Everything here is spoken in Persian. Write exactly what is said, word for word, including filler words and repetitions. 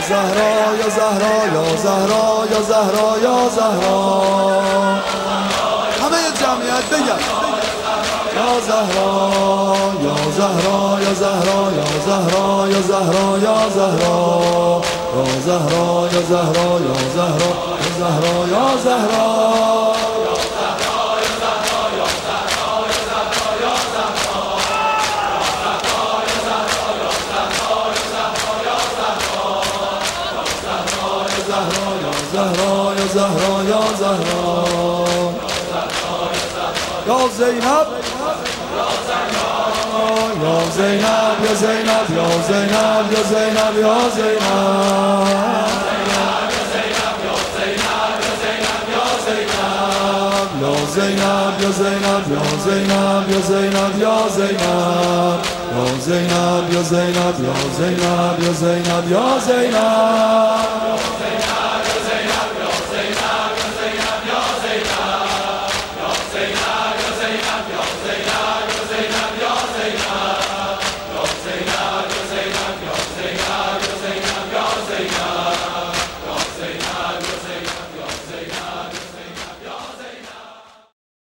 زهرا یا زهرا یا زهرا یا زهرا یا زهرا همه جمعیت بگن یا زهرا یا زهرا یا زهرا یا زهرا یا زهرا یا زهرا یا زهرا یا زهرا یا زهرا یا زهرا یا زهرا زهرا یا زهرا یا زهرا یا زینب یا زینب یا زینب یا زینب یا زینب یا زینب یا زینب یا زینب یا زینب یا زینب یا زینب یا زینب یا زینب یا زینب یا زینب یا زینب